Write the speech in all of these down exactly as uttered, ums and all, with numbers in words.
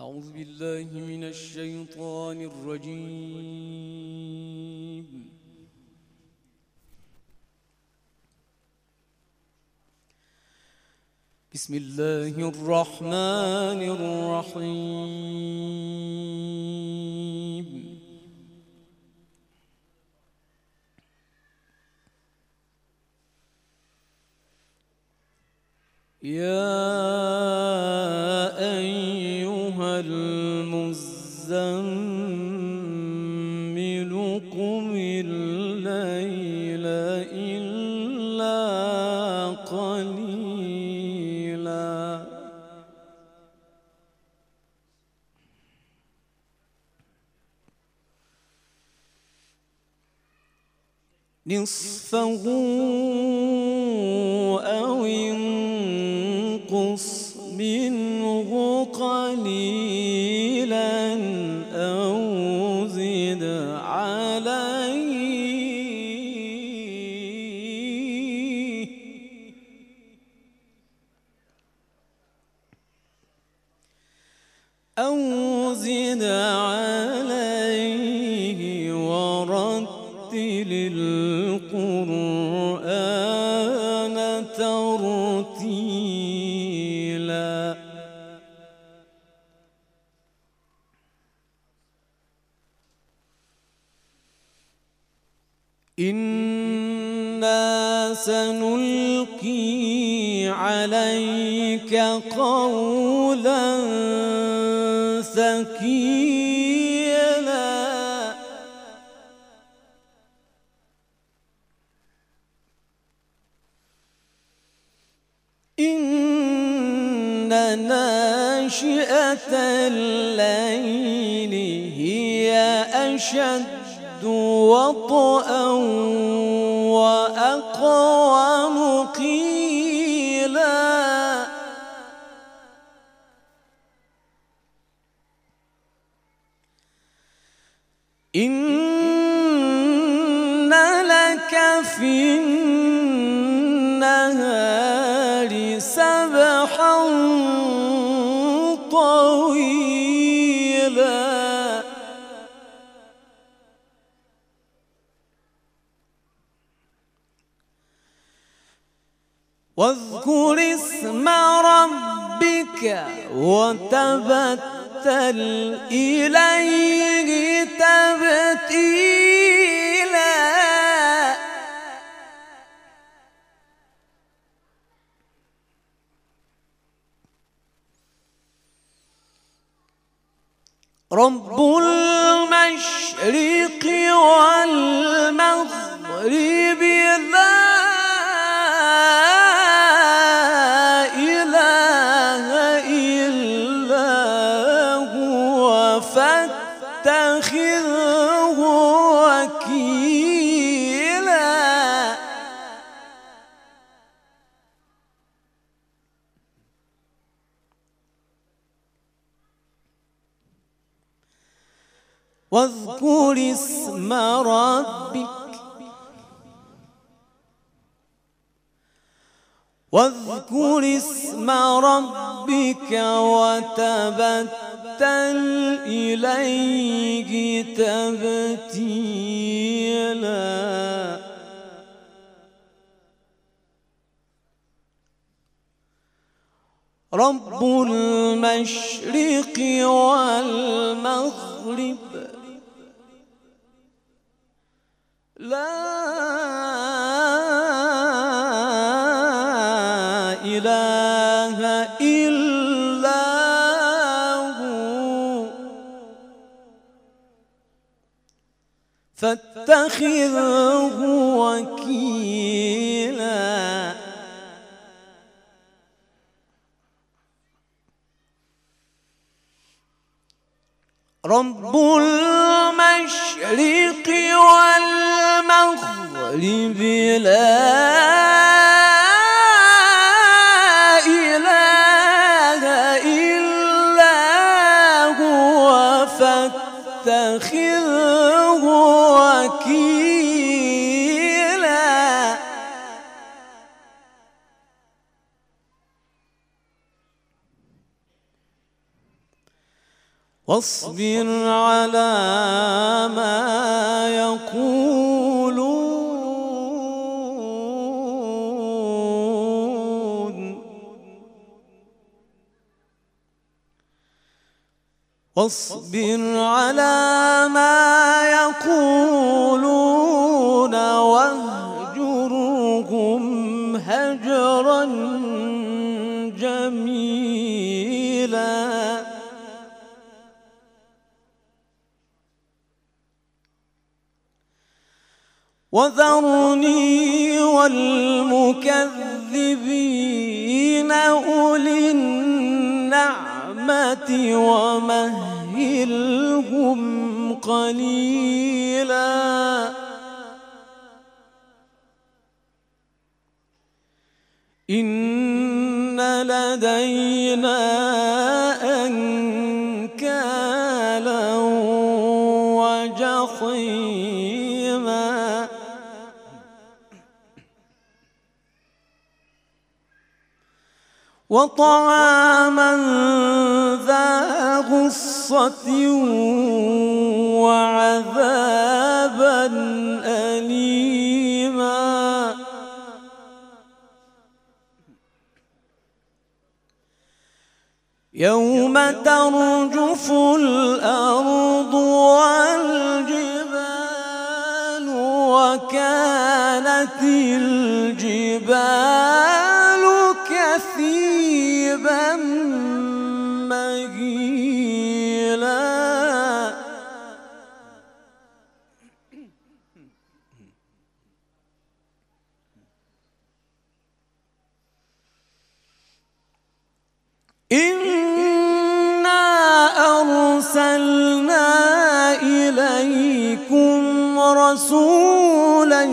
أعوذ بالله من الشيطان الرجيم. بسم الله الرحمن الرحيم. يا أيها المزمل قم الليل إلا قليلا نصفه أو انقص منه قليلا أو زد عليه أو زد عليه ورتل القرآن ترتيلا إنا سنلقي عليك قولا ثقيلا إن ناشئة الليل هي أشد وطئا وأقوم قيلا إن لك في النهار سبحا طويلا واذكر اسم ربك وتبتل إليه تبتيلا رب المشرق والمغرب لا إله إلا هو فاتخذه وكيلا واذكر اسم ربك واذكر اسم ربك وتبتل إليه تبتيلا رب المشرق والمغرب لا إله إلا هو فاتخذه وكيلا رب المشرق والمغرب لا إله إلا هو فاتخذه وكيلا واصبر على ما يقولون واصبر على ما يقولون واهجرهم هجرا جميلا وذرني والمكذبين أولي النعمة ومهلهم قليلا إن لدينا أنكالا وجحيما وطعاما ذا غصة وعذابا أليما يوم ترجف الأرض والجبال وكانت الجبال كثيبا مهيلا إنا أرسلنا إليكم رسولا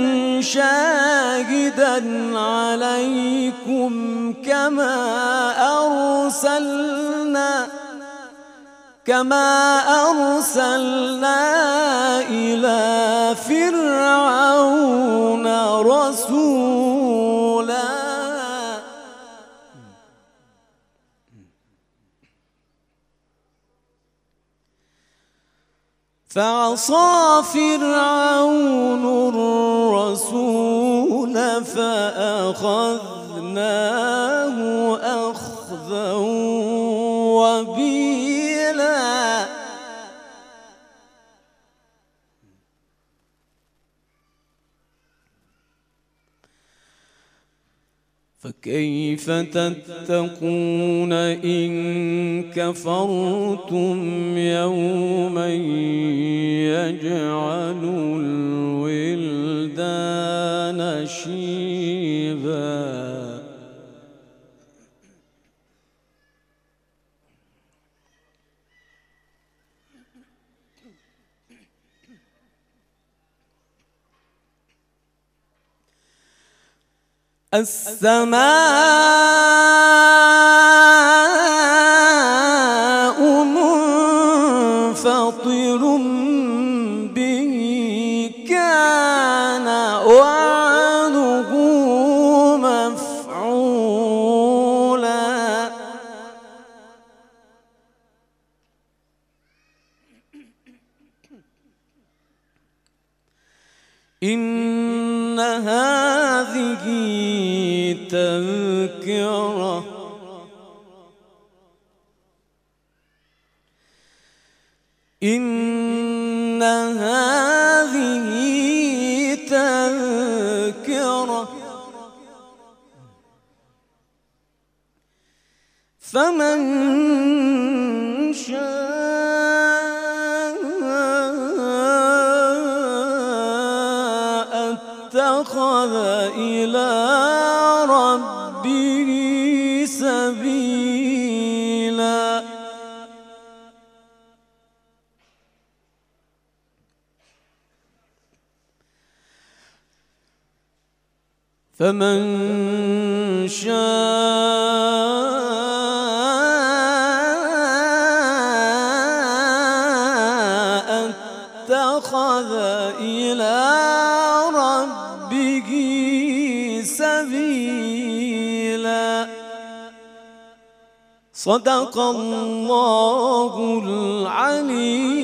شاهدا عليكم كما أرسلنا كما أرسلنا إلى فرعون رسولا فعصى فرعون الرسول فأخذناه أخذا وبيلا فكيف تتقون إن كفرتم يوما يجعل الولدان شيبا السماء منفطر به كان وعده مفعولا إن هذه تذكرة إن هذه تذكرة فمن شاء اتخذ إلى ربه سبيلا فمن شاء اتخذ إلى ربه سبيلا صدق الله الله العلي